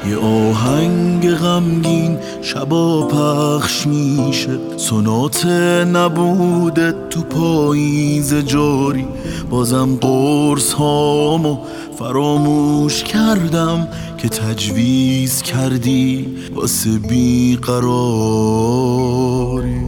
یه آهنگ غمگین شبا پخش میشه، سونات نبوده تو پاییز جاری. بازم قرص هامو فراموش کردم که تجویز کردی واسه بیقراری.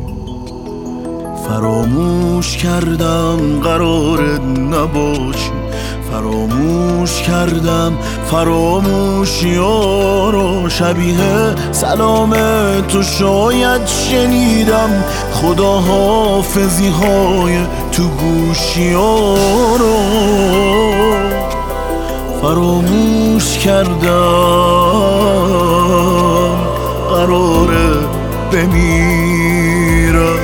فراموش کردم قرار نباشی، فراموش کردم فراموشی‌ها رو. شبیه سلام تو شاید شنیدم خدا حافظی های تو گوشی‌ها رو. فراموش کردم قراره بمیرم،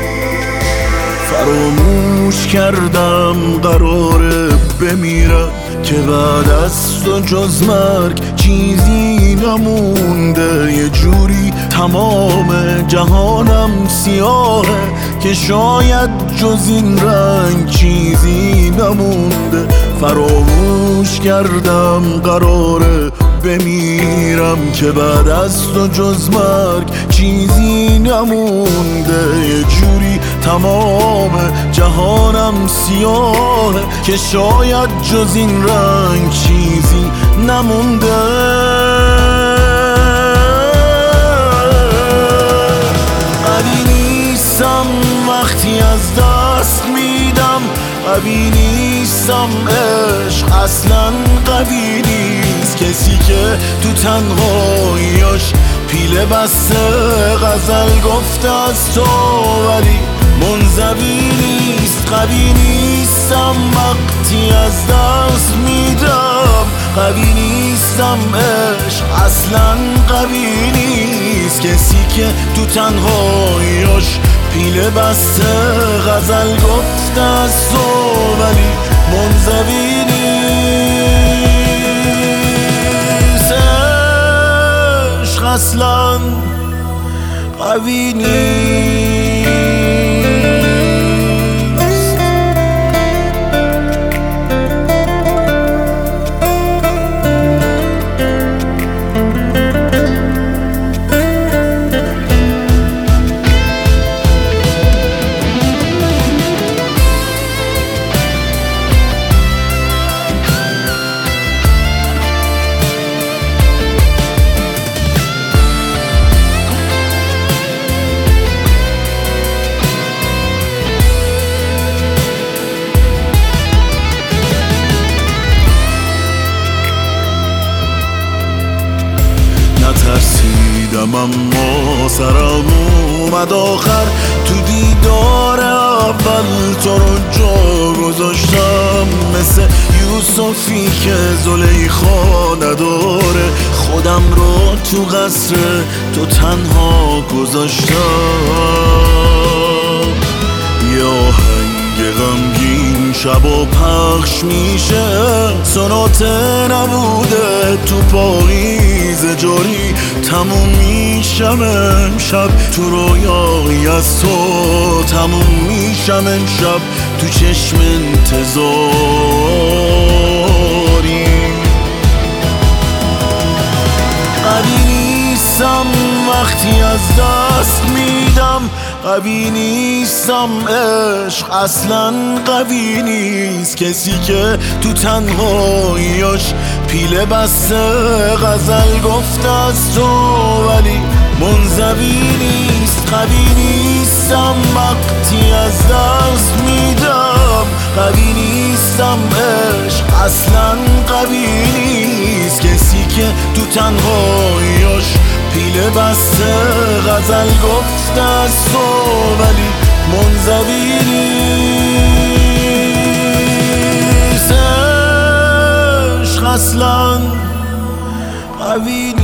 فراموش کردم قراره بمیرم که بعد از تو جز مرگ چیزی نمونده. یه جوری تمام جهانم سیاهه که شاید جز این رنگ چیزی نمونده. فراموش کردم قراره بمیرم که بعد از تو جز مرگ چیزی نمونده. یه جوری تمام جهانم سیاهه که شاید جز این رنگ چیزی نمونده. قوی نیستم وقتی از دست میدم، قوی نیستم عشق اصلا قوی نیست. کسی که تو تنهاییاش پیله بسته غزل گفته از تو ولی منزوی نیست. قوی نیستم وقتی از دست میدم، قوی نیستم عشق اصلا قوی نیست. کسی که تو تنهاییاش پیله بسته غزل گفته از تو ولی منزوی نیست. عشق اصلا قوی نیست. ترسیدم اما سرم اومد آخر، تو دیدار اول تو رو جا گذاشتم. مثل یوسفی که زلیخا نداره، خودم رو تو قصر تو تنها گذاشتم. یه آهنگ غمگین شبا پخش میشه، سونات نبوده تو پاییز جاری. تموم میشم امشب تو رویایی از تو، تموم میشم امشب تو چشم انتظاری. قوی نیستم وقتی از دست میدم، قوی نیستم عشق اصلا قوی نیست. کسی که تو تنهاییاش پیله بسته غزل گفته از تو ولی منزوی نیست. قوی نیستم وقتی از دست میدم، قوی نیستم عشق اصلا قوی نیست. کسی که تو تنهاییاش پیله بسته غزل گفته از تو ولی منزوی نیست. عشق اصلا قوی